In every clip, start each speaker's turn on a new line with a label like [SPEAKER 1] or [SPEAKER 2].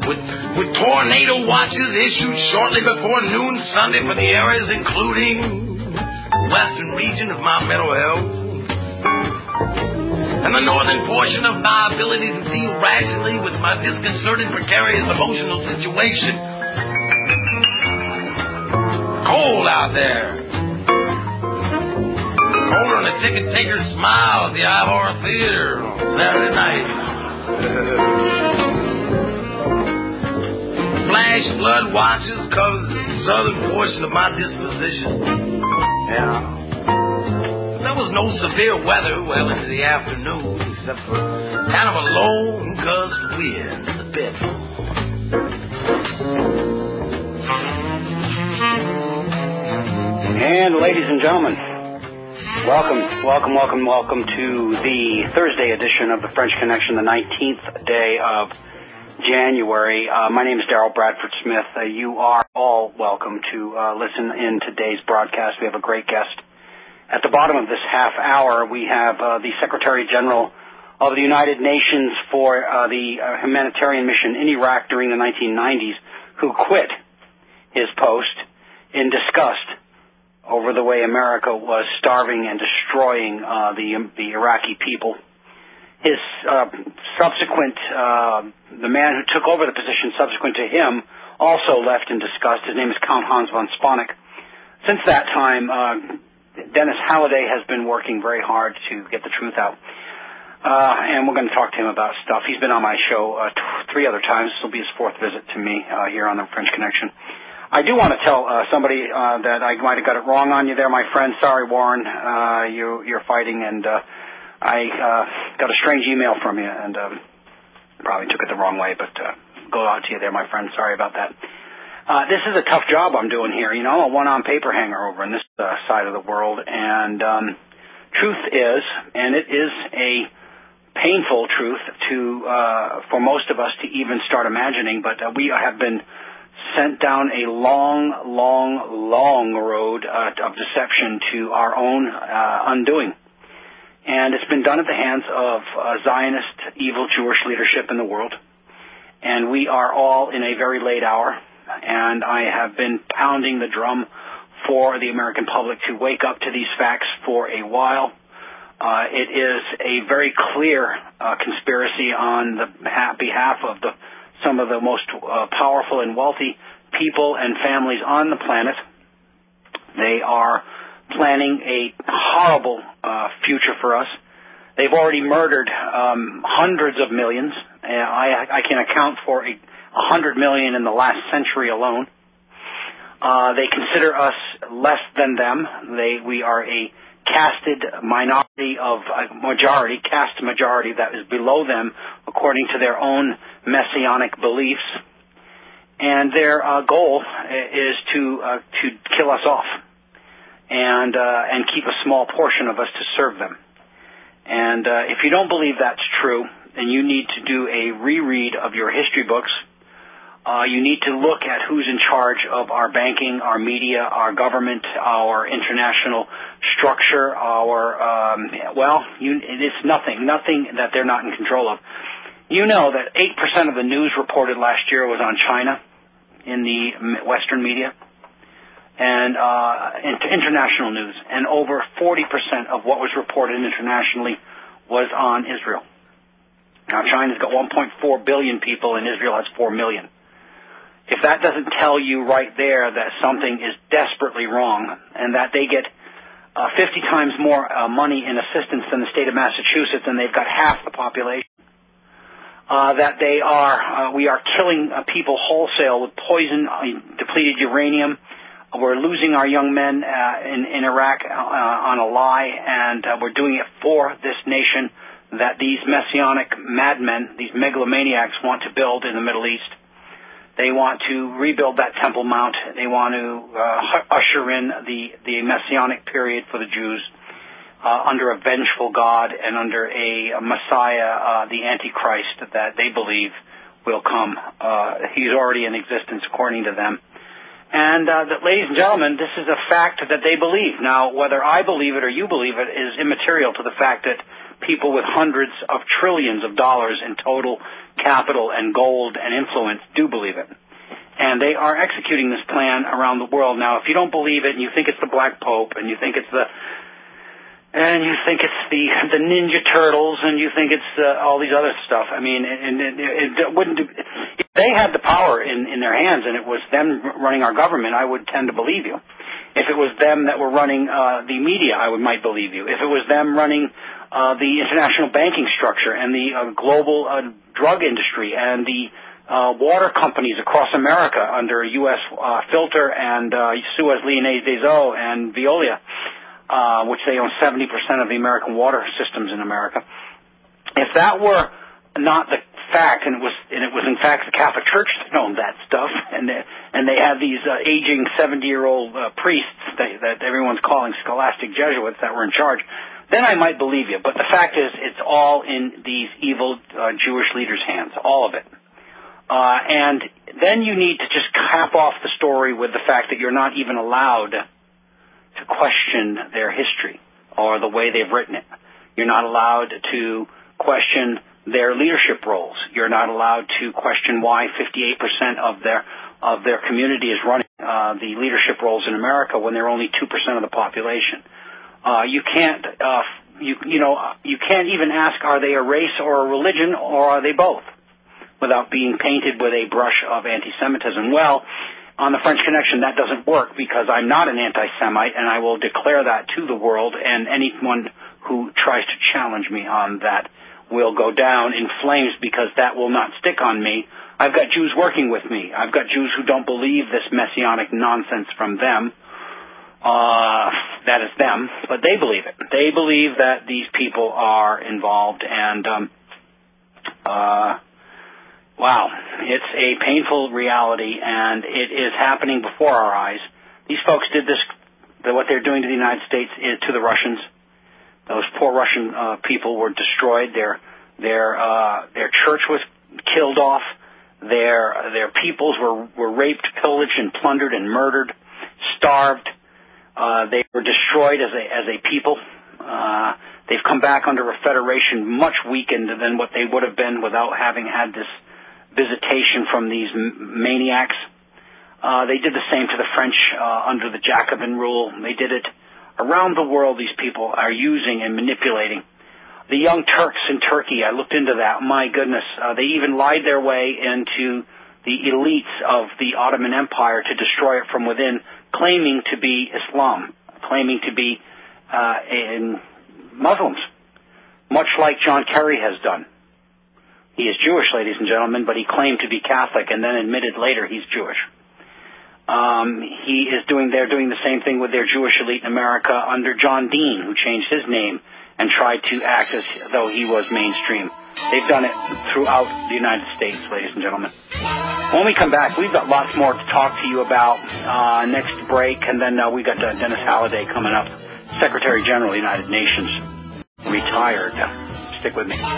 [SPEAKER 1] with tornado watches issued shortly before noon Sunday for the areas including the western region of my mental health and the northern portion of my ability to deal rationally with my disconcerting, precarious emotional situation. Cold out there. Colder than a ticket taker's smile at the Ivor Theater on Saturday night. Flash flood watches cover the southern portion of my disposition. Yeah. There was no severe weather well into the afternoon, except for kind of a lone gust wind in the bedroom.
[SPEAKER 2] And ladies and gentlemen, welcome to the Thursday edition of the French Connection, the 19th day of January. My name is Darrell Bradford Smith. You are all welcome to listen in today's broadcast. We have a great guest. At the bottom of this half hour, we have the Secretary General of the United Nations for the humanitarian mission in Iraq during the 1990s, who quit his post in disgust over the way America was starving and destroying the Iraqi people. His subsequent, the man who took over the position subsequent to him also left in disgust. His name is Count Hans von Sponeck. Since that time, Dennis Halliday has been working very hard to get the truth out. And we're going to talk to him about stuff. He's been on my show 3 other times. This will be his 4th visit to me here on the French Connection. I do want to tell somebody that I might have got it wrong on you there, my friend. Sorry, Warren, you're fighting, and I got a strange email from you, and probably took it the wrong way, but go out to you there, my friend. Sorry about that. This is a tough job I'm doing here, a one-on paper hanger over in this side of the world, and truth is, and it is a painful truth for most of us to even start imagining, but we have been sent down a long road of deception to our own undoing. And it's been done at the hands of Zionist, evil Jewish leadership in the world. And we are all in a very late hour. And I have been pounding the drum for the American public to wake up to these facts for a while. It is a very clear conspiracy on the behalf of some of the most powerful and wealthy people and families on the planet. They are planning a horrible future for us. They've already murdered hundreds of millions. I can account for 100 million in the last century alone. They consider us less than them. We are a casted minority of a caste majority that is below them according to their own messianic beliefs. And their goal is to kill us off and keep a small portion of us to serve them. And if you don't believe that's true, then you need to do a reread of your history books. You need to look at who's in charge of our banking, our media, our government, our international structure, it's nothing that they're not in control of. You know that 8% of the news reported last year was on China in the Western media and international news, and over 40% of what was reported internationally was on Israel. Now, China's got 1.4 billion people, and Israel has 4 million. If that doesn't tell you right there that something is desperately wrong and that they get 50 times more money in assistance than the state of Massachusetts, and they've got half the population, that we are killing people wholesale with poison, depleted uranium. We're losing our young men in Iraq on a lie, and we're doing it for this nation that these messianic madmen, these megalomaniacs, want to build in the Middle East. They want to rebuild that Temple Mount. They want to usher in the Messianic period for the Jews under a vengeful God and under a Messiah, the Antichrist, that they believe will come. He's already in existence according to them. And, ladies and gentlemen, this is a fact that they believe. Now, whether I believe it or you believe it is immaterial to the fact that people with hundreds of trillions of dollars in total capital and gold and influence do believe it. And they are executing this plan around the world. Now, if you don't believe it and you think it's the Black Pope and you think it's the Ninja Turtles and you think it's all these other stuff, I mean, it wouldn't do. If they had the power in their hands and it was them running our government, I would tend to believe you. If it was them that were running the media, I might believe you. If it was them running the international banking structure and the global drug industry and the water companies across America under U.S. Filter and Suez, Lyonnaise des Eaux and Veolia, which they own 70% of the American water systems in America. If that were not the fact, and it was in fact the Catholic Church that owned that stuff, and they had these aging 70-year-old priests that everyone's calling scholastic Jesuits that were in charge, then I might believe you. But the fact is, it's all in these evil Jewish leaders' hands, all of it. And then you need to just cap off the story with the fact that you're not even allowed to question their history or the way they've written it. You're not allowed to question their leadership roles. You're not allowed to question why 58% of their community is running the leadership roles in America when they're only 2% of the population. You can't even ask, are they a race or a religion, or are they both, without being painted with a brush of anti-Semitism. Well, on the French Connection, that doesn't work because I'm not an anti-Semite, and I will declare that to the world, and anyone who tries to challenge me on that will go down in flames because that will not stick on me. I've got Jews working with me. I've got Jews who don't believe this messianic nonsense from them. That is them, but they believe it. They believe that these people are involved, and wow, it's a painful reality, and it is happening before our eyes. These folks did this, what they're doing to the United States is to the Russians. Those poor Russian people were destroyed. Their church was killed off. Their peoples were raped, pillaged, and plundered and murdered, starved. They were destroyed as a people. They've come back under a federation much weakened than what they would have been without having had this visitation from these maniacs. They did the same to the French under the Jacobin rule. They did it around the world. These people are using and manipulating. The Young Turks in Turkey, I looked into that. My goodness, they even lied their way into the elites of the Ottoman Empire to destroy it from within, claiming to be Islam, claiming to be Muslims, much like John Kerry has done. He is Jewish, ladies and gentlemen, but he claimed to be Catholic and then admitted later he's Jewish. They're doing the same thing with their Jewish elite in America under John Dean, who changed his name and tried to act as though he was mainstream. They've done it throughout the United States, ladies and gentlemen. When we come back, we've got lots more to talk to you about next break, and then we got Dennis Halliday coming up, Secretary General of the United Nations, retired. Stick with me.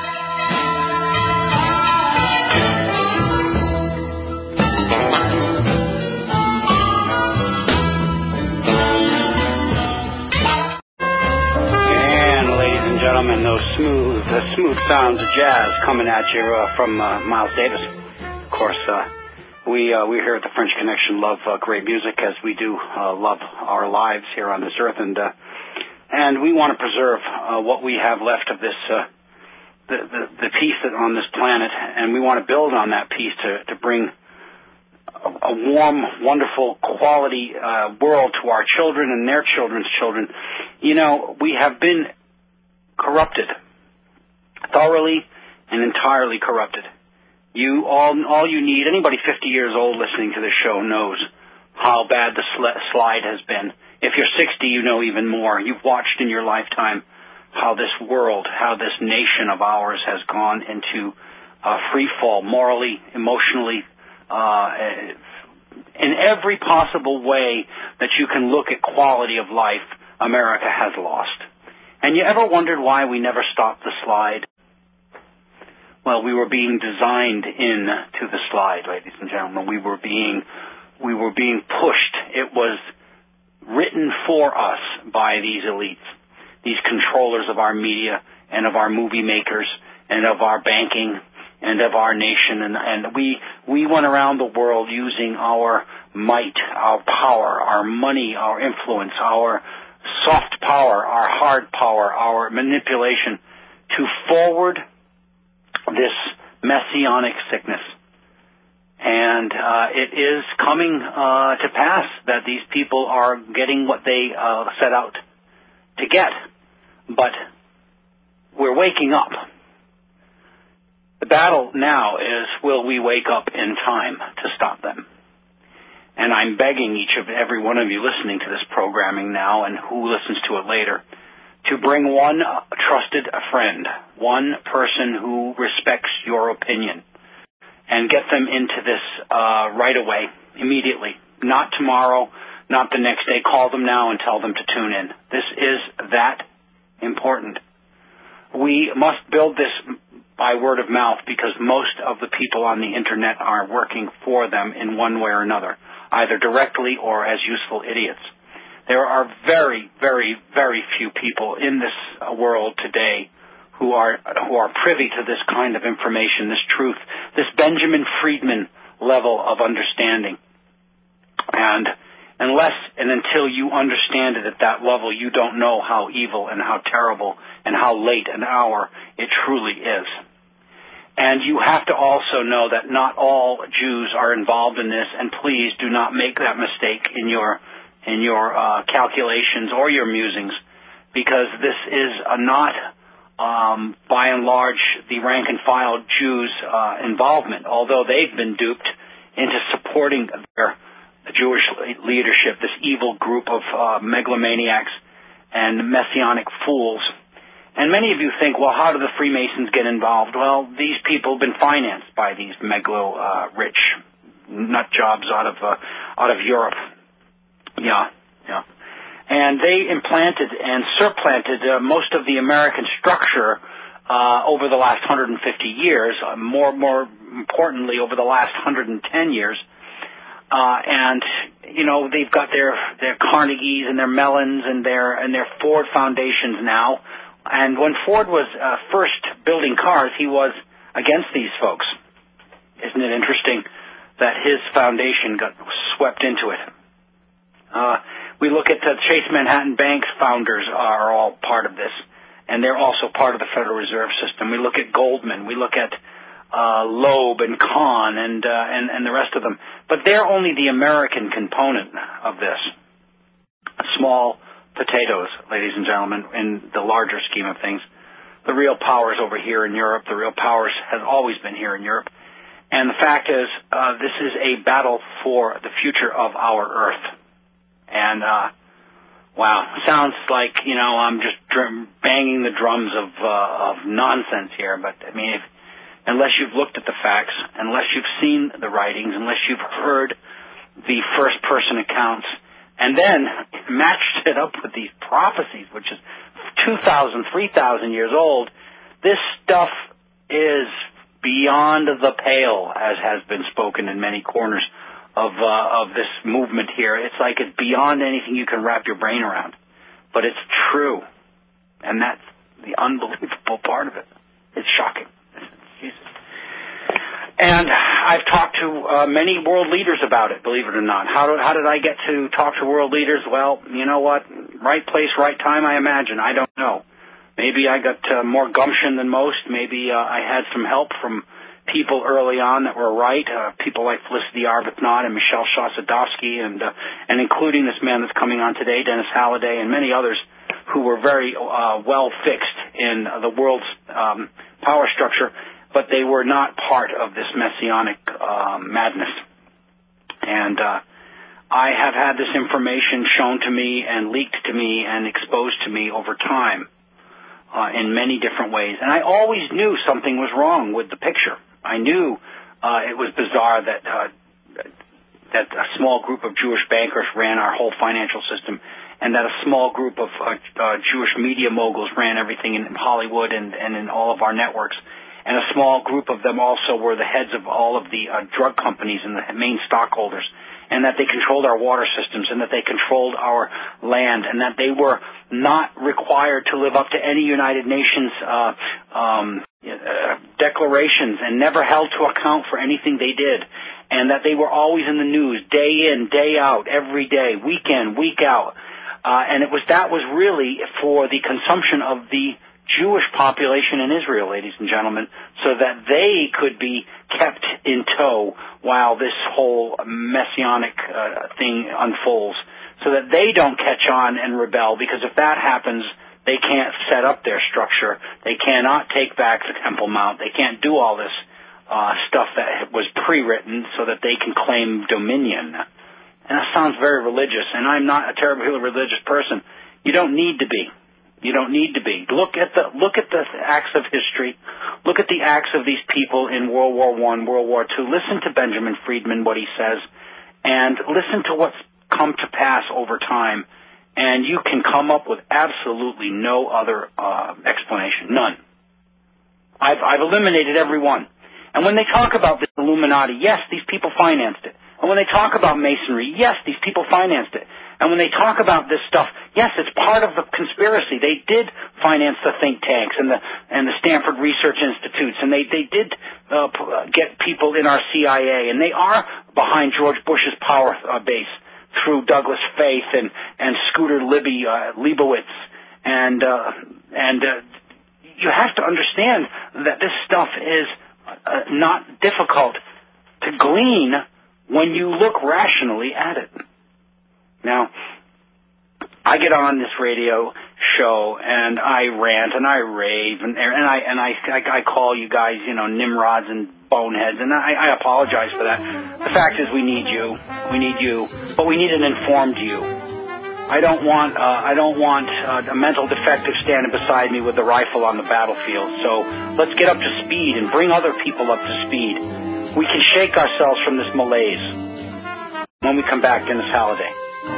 [SPEAKER 2] Gentlemen, those smooth sounds of jazz coming at you from Miles Davis. Of course, we here at the French Connection love great music, as we do love our lives here on this earth, and we want to preserve what we have left of this the peace that on this planet, and we want to build on that peace to bring a warm, wonderful, quality world to our children and their children's children. You know, we have been corrupted, thoroughly and entirely corrupted. All you need, anybody 50 years old listening to this show knows how bad the slide has been. If you're 60, you know even more. You've watched in your lifetime how this world, how this nation of ours has gone into free fall, morally, emotionally, in every possible way that you can look at quality of life, America has lost. And you ever wondered why we never stopped the slide? Well, we were being designed into the slide, ladies and gentlemen. We were being pushed. It was written for us by these elites, these controllers of our media and of our movie makers and of our banking and of our nation. And we went around the world using our might, our power, our money, our influence, our soft power, our hard power, our manipulation to forward this messianic sickness. And it is coming to pass that these people are getting what they set out to get. But we're waking up. The battle now is, will we wake up in time to stop them? And I'm begging each of every one of you listening to this programming now and who listens to it later to bring one trusted friend, one person who respects your opinion, and get them into this right away, immediately. Not tomorrow, not the next day. Call them now and tell them to tune in. This is that important. We must build this by word of mouth because most of the people on the Internet are working for them in one way or another, either directly or as useful idiots. There are very, very, very few people in this world today who are privy to this kind of information, this truth, this Benjamin Friedman level of understanding. And unless and until you understand it at that level, you don't know how evil and how terrible and how late an hour it truly is. And you have to also know that not all Jews are involved in this, and please do not make that mistake in your calculations or your musings, because this is not, by and large, the rank-and-file Jews' involvement, although they've been duped into supporting their Jewish leadership, this evil group of megalomaniacs and messianic fools. And many of you think, well, how do the Freemasons get involved? Well, these people have been financed by these rich nut jobs out of Europe. Yeah. And they implanted and supplanted most of the American structure over the last 150 years, more importantly over the last 110 years. And, you know, they've got their Carnegies and their Mellons and their Ford foundations now. And when Ford was first building cars, he was against these folks. Isn't it interesting that his foundation got swept into it? We look at the Chase Manhattan Bank's founders are all part of this, and they're also part of the Federal Reserve System. We look at Goldman. We look at Loeb and Kahn and the rest of them. But they're only the American component of this. Small potatoes, ladies and gentlemen, in the larger scheme of things. The real power is over here in Europe. The real power has always been here in Europe. And the fact is, this is a battle for the future of our Earth. And, wow, sounds like, you know, I'm just banging the drums of nonsense here. But, I mean, unless you've looked at the facts, unless you've seen the writings, unless you've heard the first-person accounts, and then matched it up with these prophecies, which is 2,000, 3,000 years old, this stuff is beyond the pale, as has been spoken in many corners of this movement here. It's like it's beyond anything you can wrap your brain around. But it's true. And that's the unbelievable part of it. It's shocking. Jesus. And I've talked to many world leaders about it, believe it or not. How did I get to talk to world leaders? Well, you know what? Right place, right time, I imagine. I don't know. Maybe I got more gumption than most. Maybe I had some help from people early on that were right, people like Felicity Arbuthnot and Michelle Shasadovsky, and including this man that's coming on today, Dennis Halliday, and many others who were very well fixed in the world's power structure, but they were not part of this messianic madness. And I have had this information shown to me and leaked to me and exposed to me over time in many different ways. And I always knew something was wrong with the picture. I knew it was bizarre that a small group of Jewish bankers ran our whole financial system, and that a small group of Jewish media moguls ran everything in Hollywood and in all of our networks. And a small group of them also were the heads of all of the drug companies and the main stockholders. and that they controlled our water systems, and that they controlled our land, and that they were not required to live up to any United Nations declarations and never held to account for anything they did, and that they were always in the news day in, day out, every day, week in, week out. And that was really for the consumption of the Jewish population in Israel, ladies and gentlemen, so that they could be kept in tow while this whole messianic thing unfolds, so that they don't catch on and rebel, because if that happens, they can't set up their structure. They cannot take back the Temple Mount. They can't do all this stuff that was pre-written so that they can claim dominion. And that sounds very religious, and I'm not a terribly religious person. You don't need to be. You don't need to be. Look at the acts of history. Look at the acts of these people in World War I, World War II. Listen to Benjamin Friedman, what he says, and listen to what's come to pass over time, and you can come up with absolutely no other explanation. None. I've eliminated every one. And when they talk about the Illuminati, yes, these people financed it. And when they talk about Masonry, yes, these people financed it. And when they talk about this stuff, yes, it's part of the conspiracy. They did finance the think tanks and the Stanford Research Institutes, and they did get people in our CIA, and they are behind George Bush's power base through Douglas Faith and Scooter Leibowitz, and you have to understand that this stuff is not difficult to glean when you look rationally at it. Now, I get on this radio show and I rant and I rave and I call you guys, nimrods and boneheads, and I apologize for that. The fact is, we need you, but we need an informed you. I don't want a mental defective standing beside me with a rifle on the battlefield. So let's get up to speed and bring other people up to speed. We can shake ourselves from this malaise when we come back, Dennis Halliday.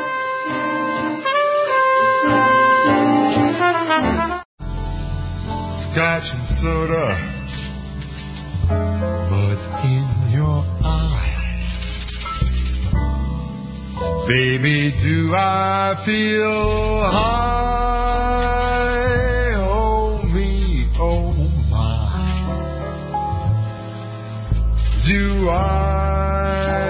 [SPEAKER 3] Scotch and soda, but in your eyes, baby, do I feel high? Oh me, oh my, do I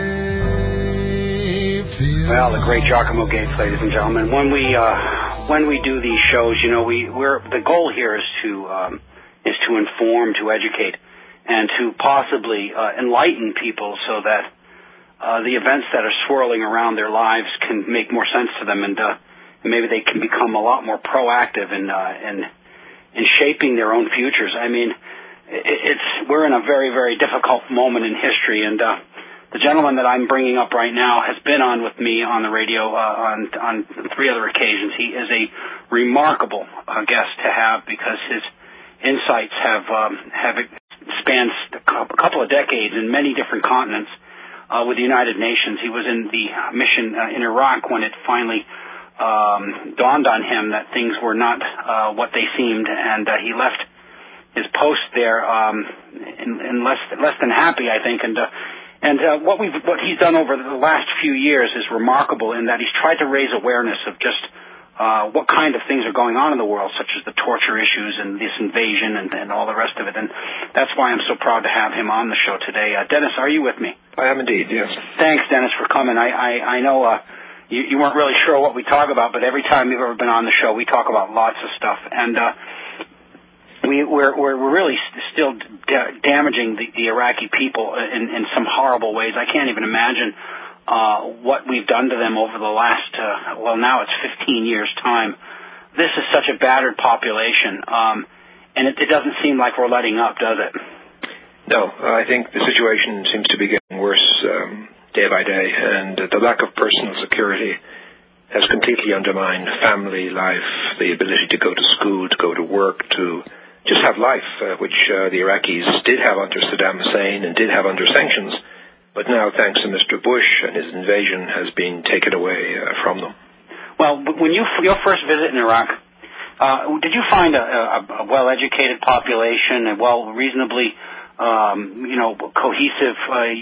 [SPEAKER 3] feel?
[SPEAKER 2] Well, the great Giacomo Gates, ladies and gentlemen. When we do these shows, the goal here is to inform, to educate, and to possibly enlighten people so that the events that are swirling around their lives can make more sense to them, and maybe they can become a lot more proactive in shaping their own futures. I mean, we're in a very, very difficult moment in history, and the gentleman that I'm bringing up right now has been on with me on the radio on 3 other occasions. He is a remarkable guest to have because his insights have spanned a couple of decades in many different continents with the United Nations. He was in the mission in Iraq when it finally dawned on him that things were not what they seemed, and he left his post there in less than happy, I think, and what he's done over the last few years is remarkable in that he's tried to raise awareness of just what kind of things are going on in the world, such as the torture issues and this invasion and all the rest of it. And that's why I'm so proud to have him on the show today. Dennis, are you with me?
[SPEAKER 4] I am indeed, yes.
[SPEAKER 2] Thanks, Dennis, for coming. I know you weren't really sure what we talk about, but every time you've ever been on the show, we talk about lots of stuff. And we're really still damaging the Iraqi people in some horrible ways. I can't even imagine what we've done to them over the last, now it's 15 years' time. This is such a battered population, and it doesn't seem like we're letting up, does it?
[SPEAKER 4] No, I think the situation seems to be getting worse day by day, and the lack of personal security has completely undermined family life, the ability to go to school, to go to work, to just have life, which the Iraqis did have under Saddam Hussein and did have under sanctions, but now, thanks to Mr. Bush and his invasion, has been taken away from them.
[SPEAKER 2] Well, when your first visit in Iraq, did you find a well-educated population, a reasonably cohesive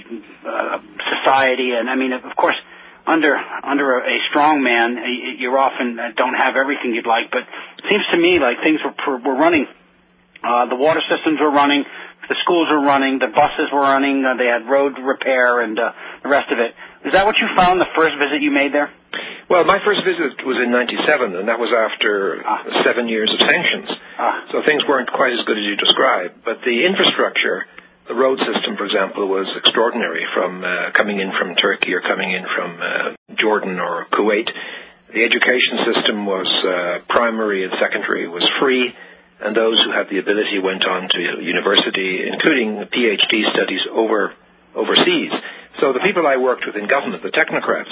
[SPEAKER 2] society. And I mean, of course, under a strong man, you often don't have everything you'd like. But it seems to me like things were running. The water systems were running, the schools were running, the buses were running. They had road repair and the rest of it. Is that what you found the first visit you made there?
[SPEAKER 4] Well, my first visit was in 97, and that was after 7 years of sanctions. So things weren't quite as good as you described. But the infrastructure, the road system, for example, was extraordinary, from coming in from Turkey or coming in from Jordan or Kuwait. The education system was primary and secondary, was free, and those who had the ability went on to university, including PhD studies overseas. So the people I worked with in government, the technocrats,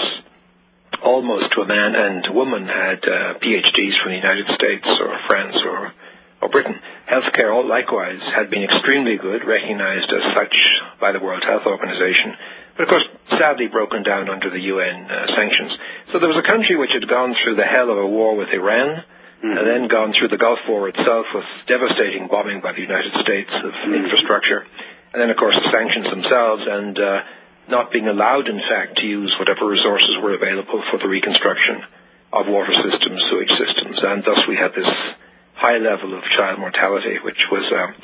[SPEAKER 4] almost to a man and woman, had PhDs from the United States or France or Britain. Healthcare, all likewise, had been extremely good, recognized as such by the World Health Organization, but of course sadly broken down under the UN sanctions. So there was a country which had gone through the hell of a war with Iran, and then gone through the Gulf War itself with devastating bombing by the United States of infrastructure, and then of course the sanctions themselves, and not being allowed, in fact, to use whatever resources were available for the reconstruction of water systems, sewage systems. And thus we had this high level of child mortality, which was,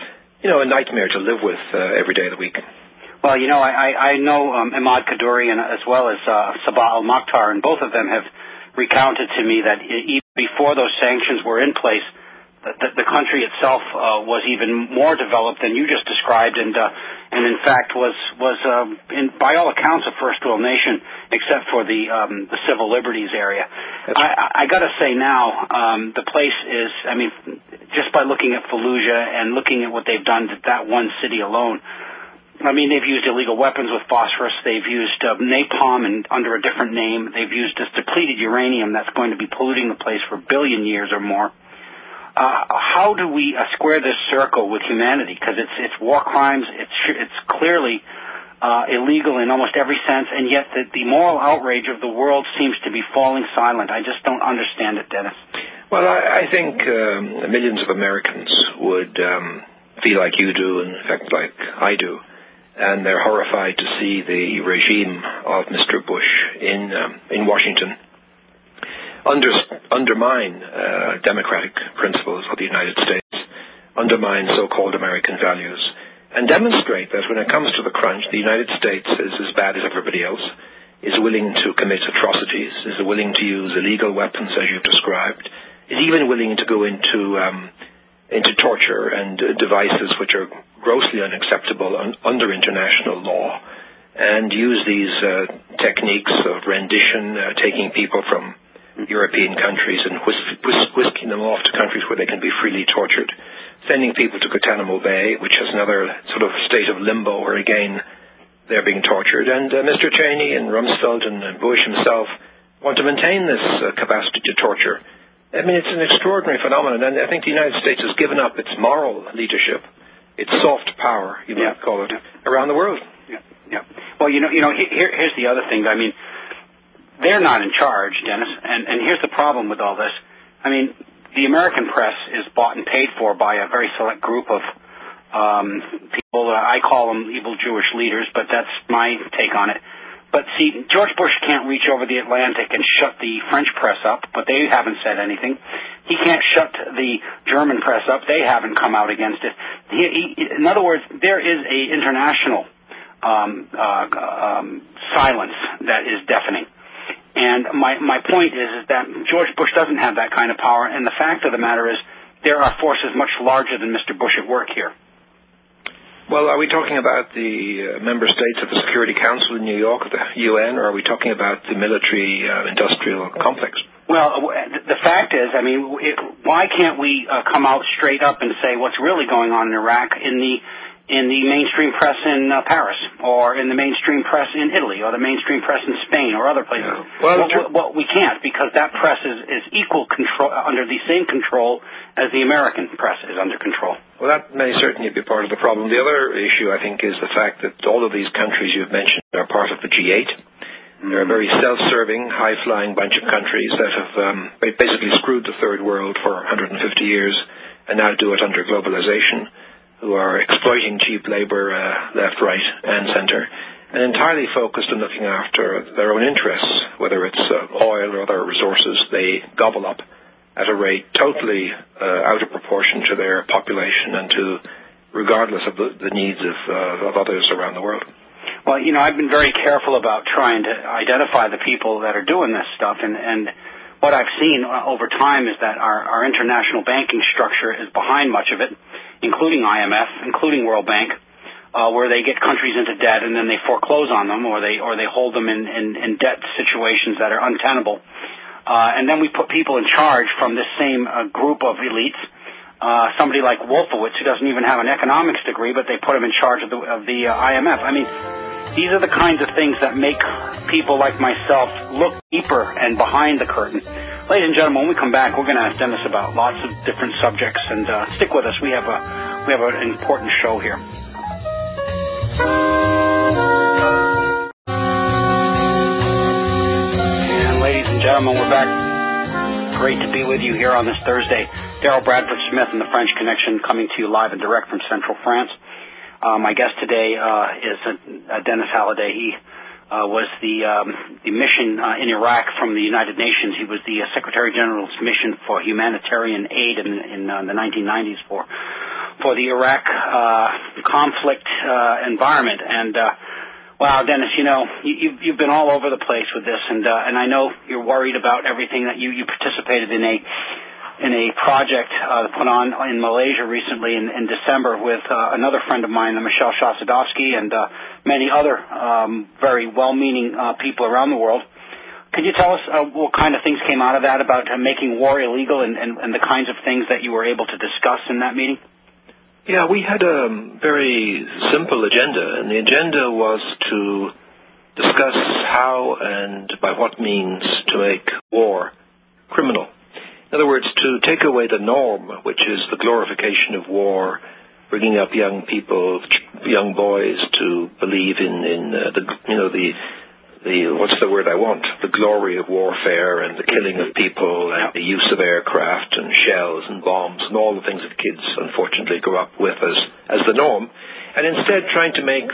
[SPEAKER 4] a nightmare to live with every day of the week.
[SPEAKER 2] Well, I know Imad Kaduri as well as Sabah al-Makhtar, and both of them have recounted to me that even before those sanctions were in place, the country itself was even more developed than you just described, and in fact was by all accounts a first world nation, except for the civil liberties area. I got to say now, the place is, I mean, just by looking at Fallujah and looking at what they've done to that one city alone. I mean, they've used illegal weapons with phosphorus. They've used napalm and under a different name. They've used this depleted uranium that's going to be polluting the place for a billion years or more. How do we square this circle with humanity? Because it's war crimes. It's clearly illegal in almost every sense, and yet the moral outrage of the world seems to be falling silent. I just don't understand it, Dennis.
[SPEAKER 4] Well, I think millions of Americans would feel like you do, and in fact like I do. And they're horrified to see the regime of Mr. Bush in Washington undermine democratic principles of the United States, undermine so-called American values, and demonstrate that when it comes to the crunch, the United States is as bad as everybody else, is willing to commit atrocities, is willing to use illegal weapons, as you've described, is even willing to go into torture and devices which are grossly unacceptable under international law, and use these techniques of rendition, taking people from European countries and whisking them off to countries where they can be freely tortured, sending people to Guantanamo Bay, which has another sort of state of limbo where, again, they're being tortured. And Mr. Cheney and Rumsfeld and Bush himself want to maintain this capacity to torture. I mean, it's an extraordinary phenomenon, and I think the United States has given up its moral leadership, its soft power, you might call it, around the world.
[SPEAKER 2] Yeah. Well, here's the other thing. I mean, they're not in charge, Dennis, and here's the problem with all this. I mean, the American press is bought and paid for by a very select group of people. I call them evil Jewish leaders, but that's my take on it. But see, George Bush can't reach over the Atlantic and shut the French press up, but they haven't said anything. He can't shut the German press up. They haven't come out against it. In other words, there is a international silence that is deafening. And my point is that George Bush doesn't have that kind of power, and the fact of the matter is there are forces much larger than Mr. Bush at work here.
[SPEAKER 4] Well, are we talking about the member states of the Security Council in New York, the UN, or are we talking about the military-industrial complex?
[SPEAKER 2] Well, the fact is, I mean, why can't we come out straight up and say what's really going on in Iraq in the mainstream press in Paris, or in the mainstream press in Italy, or the mainstream press in Spain, or other places? Yeah. Well, we can't, because that press is equal control, under the same control as the American press is under control.
[SPEAKER 4] Well, that may certainly be part of the problem. The other issue, I think, is the fact that all of these countries you've mentioned are part of the G8. They're a very self-serving, high-flying bunch of countries that have basically screwed the third world for 150 years and now do it under globalization, who are exploiting cheap labour left, right and centre, and entirely focused on looking after their own interests, whether it's oil or other resources they gobble up at a rate totally out of proportion to their population and to regardless of the needs of others around the world.
[SPEAKER 2] Well, I've been very careful about trying to identify the people that are doing this stuff, and what I've seen over time is that our international banking structure is behind much of it, including IMF, including World Bank, where they get countries into debt and then they foreclose on them, or they hold them in debt situations that are untenable. And then we put people in charge from this same group of elites. Somebody like Wolfowitz, who doesn't even have an economics degree, but they put him in charge of the IMF. I mean, these are the kinds of things that make people like myself look deeper and behind the curtain. Ladies and gentlemen, when we come back, we're going to ask Dennis about lots of different subjects, and stick with us. We have an important show here. And ladies and gentlemen, we're back. Great to be with you here on this Thursday. Daryl Bradford Smith and the French Connection coming to you live and direct from Central France. My guest today is Dennis Halliday. He was the mission in Iraq from the United Nations. He was the Secretary General's mission for humanitarian aid in the 1990s for the Iraq conflict environment. And wow, Dennis, you've been all over the place with this, and I know you're worried about everything that you participated in a project put on in Malaysia recently in December with another friend of mine, Michelle Shasadovsky, and many other very well-meaning people around the world. Could you tell us what kind of things came out of that about making war illegal and the kinds of things that you were able to discuss in that meeting?
[SPEAKER 4] Yeah, we had a very simple agenda, and the agenda was to discuss how and by what means to make war criminal. In other words, to take away the norm, which is the glorification of war, bringing up young people, young boys to believe in what's the word I want? The glory of warfare and the killing of people and the use of aircraft and shells and bombs and all the things that kids unfortunately grow up with as the norm, and instead trying to make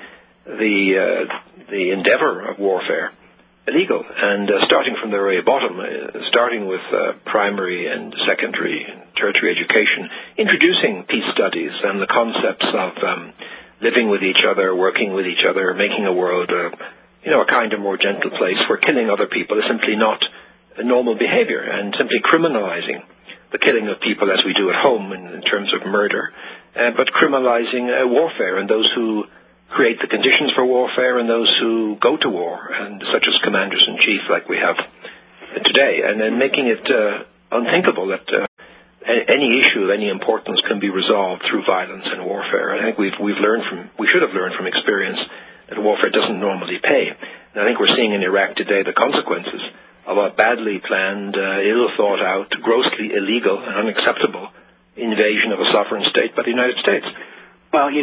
[SPEAKER 4] the endeavor of warfare illegal, and starting from the very bottom, starting with primary and secondary and tertiary education, introducing peace studies and the concepts of living with each other, working with each other, making a world a kind of more gentle place where killing other people is simply not a normal behavior, and simply criminalizing the killing of people as we do at home in terms of murder, but criminalizing warfare and those who create the conditions for warfare and those who go to war, and such as commanders-in-chief like we have today, and then making it unthinkable that any issue of any importance can be resolved through violence and warfare. I think we should have learned from experience that warfare doesn't normally pay. And I think we're seeing in Iraq today the consequences of a badly planned, ill-thought-out, grossly illegal and unacceptable invasion of a sovereign state by the United States.
[SPEAKER 2] Well, that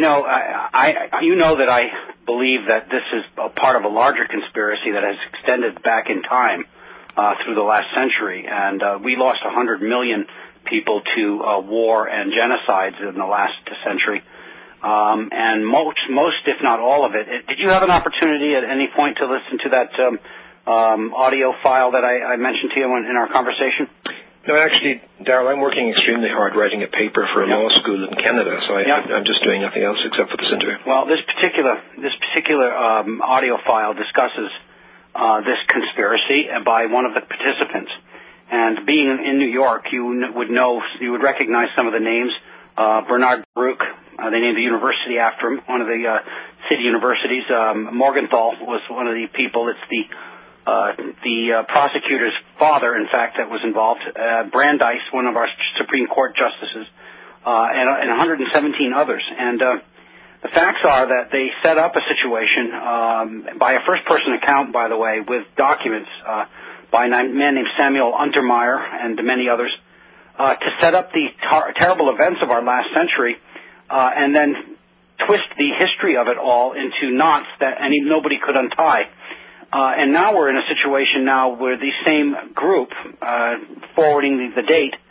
[SPEAKER 2] I believe that this is a part of a larger conspiracy that has extended back in time through the last century, and we lost 100 million people to war and genocides in the last century, and most, if not all of it. Did you have an opportunity at any point to listen to that audio file that I mentioned to you in our conversation?
[SPEAKER 4] No, actually, Daryl, I'm working extremely hard writing a paper for a law school in Canada, so I'm just doing nothing else except for this interview.
[SPEAKER 2] Well, this particular audio file discusses this conspiracy by one of the participants. And being in New York, you would recognize some of the names. Bernard Baruch, they named the university after him, one of the city universities. Morgenthau was one of the people. It's the prosecutor's father, in fact, that was involved. Brandeis, one of our Supreme Court justices, and 117 others. And the facts are that they set up a situation by a first-person account, by the way, with documents by a man named Samuel Untermeyer and many others, to set up the terrible events of our last century and then twist the history of it all into knots that nobody could untie. And now we're in a situation now where the same group, forwarding the date,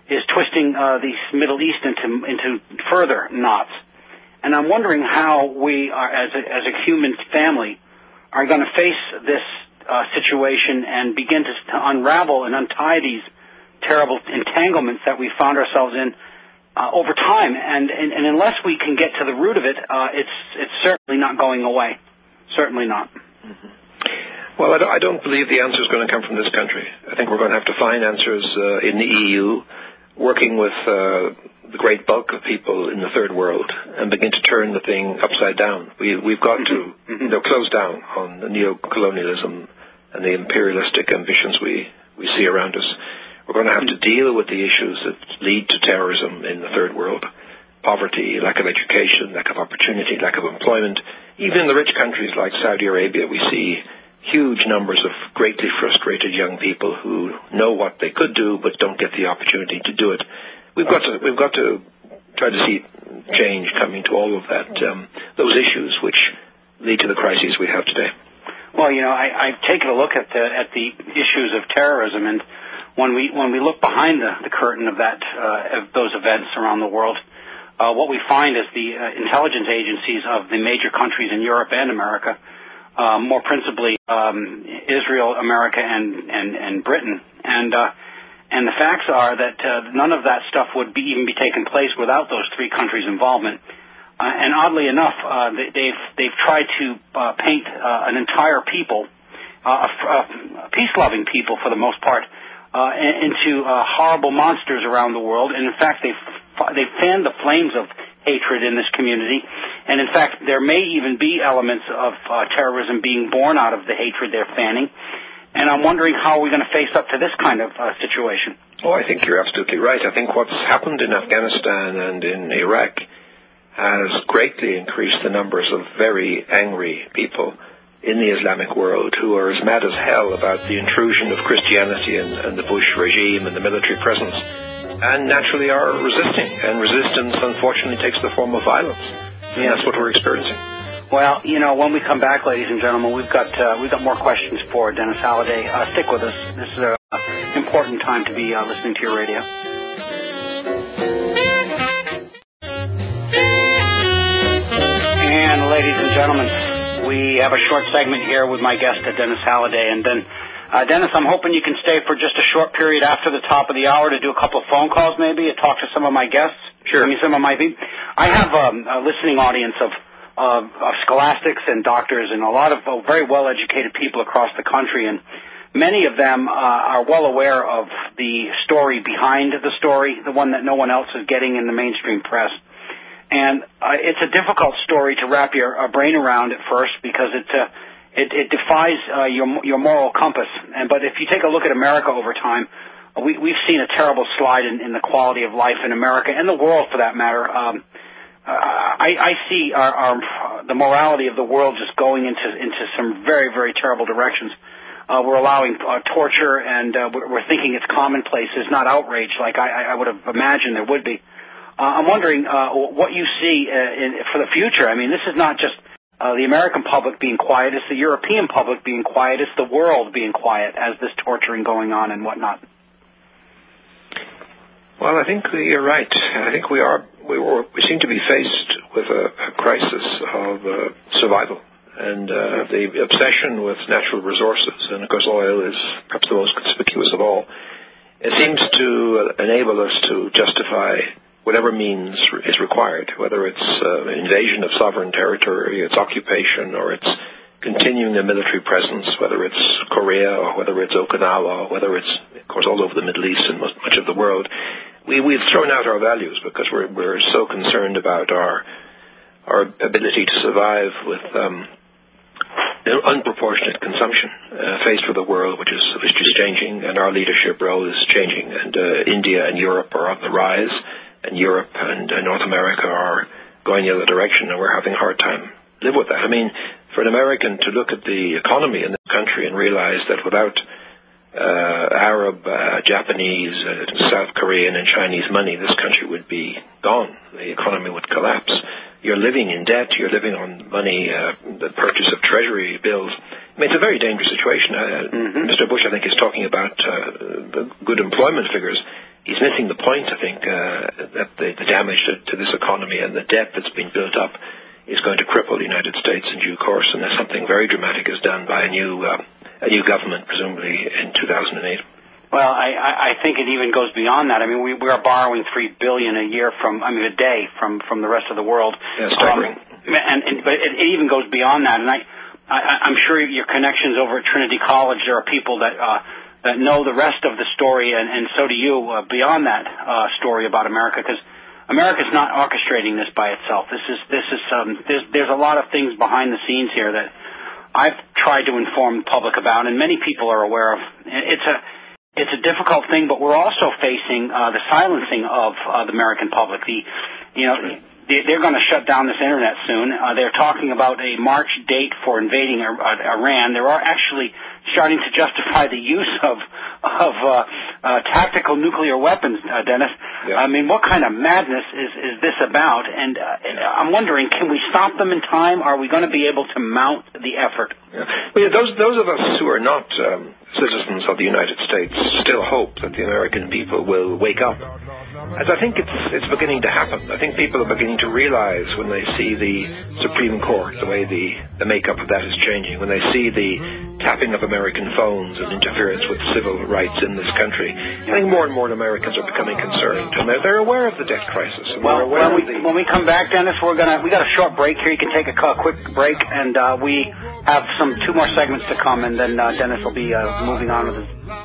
[SPEAKER 2] is twisting the Middle East into further knots. And I'm wondering how we, are, as a human family, are going to face this situation and begin to unravel and untie these terrible entanglements that we found ourselves in over time. And unless we can get to the root of it, it's certainly not going away. Certainly not.
[SPEAKER 4] Mm-hmm. Well, I don't believe the answer is going to come from this country. I think we're going to have to find answers in the EU, working with the great bulk of people in the third world, and begin to turn the thing upside down. We've got to close down on the neocolonialism and the imperialistic ambitions we see around us. We're going to have to deal with the issues that lead to terrorism in the third world. Poverty, lack of education, lack of opportunity, lack of employment. Even in the rich countries like Saudi Arabia, we see huge numbers of greatly frustrated young people who know what they could do but don't get the opportunity to do it. We've got to try to see change coming to all of that, those issues which lead to the crises we have today.
[SPEAKER 2] Well, I've taken a look at the issues of terrorism, and when we look behind the curtain of those events around the world, what we find is the intelligence agencies of the major countries in Europe and America, more principally Israel, America, and Britain, and the facts are that none of that stuff would even be taking place without those three countries' involvement. And oddly enough, they've tried to paint an entire people, peace-loving people for the most part, into horrible monsters around the world. And in fact, they've fanned the flames of hatred in this community. And in fact, there may even be elements of terrorism being born out of the hatred they're fanning. And I'm wondering how we're going to face up to this kind of situation.
[SPEAKER 4] Oh, I think you're absolutely right. I think what's happened in Afghanistan and in Iraq has greatly increased the numbers of very angry people in the Islamic world who are as mad as hell about the intrusion of Christianity and the Bush regime and the military presence, and naturally are resisting. And resistance, unfortunately, takes the form of violence. And that's what we're experiencing.
[SPEAKER 2] Well, when we come back, ladies and gentlemen, we've got more questions for Dennis Halliday. Stick with us. This is an important time to be listening to your radio. And ladies and gentlemen, we have a short segment here with my guest, Dennis Halliday. And then, Dennis, I'm hoping you can stay for just a short period after the top of the hour to do a couple of phone calls maybe and talk to some of my guests.
[SPEAKER 4] Sure.
[SPEAKER 2] Some of my people. I have a listening audience of scholastics and doctors and a lot of very well-educated people across the country, and many of them are well aware of the story behind the story, the one that no one else is getting in the mainstream press. And it's a difficult story to wrap your brain around at first because it defies your moral compass. But if you take a look at America over time, we've seen a terrible slide in the quality of life in America and the world, for that matter. I see the morality of the world just going into some very, very terrible directions. We're allowing torture, and we're thinking it's commonplace. It's not outrage like I would have imagined there would be. I'm wondering what you see for the future. I mean, this is not just the American public being quiet. It's the European public being quiet. It's the world being quiet as this torturing going on and whatnot.
[SPEAKER 4] Well, I think you're right. I think we seem to be faced with a crisis of survival and the obsession with natural resources, and of course oil is perhaps the most conspicuous of all. It seems to enable us to justify whatever means is required, whether it's invasion of sovereign territory, it's occupation, or it's continuing a military presence, whether it's Korea or whether it's Okinawa, whether it's, of course, all over the Middle East and much of the world. We've thrown out our values because we're so concerned about our ability to survive with unproportionate consumption faced with a world which is changing, and our leadership role is changing. And India and Europe are on the rise, and Europe and North America are going the other direction, and we're having a hard time live with that. I mean, for an American to look at the economy in this country and realize that without Arab, Japanese, South Korean, and Chinese money, this country would be gone. The economy would collapse. You're living in debt. You're living on money, the purchase of treasury bills. I mean, it's a very dangerous situation. Mr. Bush, I think, is talking about the good employment figures. he's missing the point, I think, that the damage to this economy and the debt that's been built up is going to cripple the United States in due course, unless something very dramatic is done by a new government, presumably in 2008.
[SPEAKER 2] Well, I think it even goes beyond that. I mean, we are borrowing $3 billion a day from the rest of the world.
[SPEAKER 4] Yeah, staggering.
[SPEAKER 2] But it even goes beyond that. And I'm sure your connections over at Trinity College, there are people that know the rest of the story, and so do you, beyond that story about America, because America's not orchestrating this by itself. There's a lot of things behind the scenes here that I've tried to inform the public about, and many people are aware of. It's a difficult thing, but we're also facing the silencing of the American public. They're going to shut down this internet soon. They're talking about a March date for invading Iran. They're actually starting to justify the use of tactical nuclear weapons, Dennis.
[SPEAKER 4] Yeah.
[SPEAKER 2] I mean, what kind of madness is this about? And I'm wondering, can we stop them in time? Are we going to be able to mount the effort?
[SPEAKER 4] Yeah. Well, those of us who are not citizens of the United States still hope that the American people will wake up. As I think it's beginning to happen. I think people are beginning to realize when they see the Supreme Court, the way the makeup of that is changing, when they see the tapping of American phones and interference with civil rights in this country. I think more and more Americans are becoming concerned, and they're aware of the debt crisis.
[SPEAKER 2] When we come back, Dennis, we got a short break here. You can take a quick break, and we have two more segments to come, and then Dennis will be moving on with his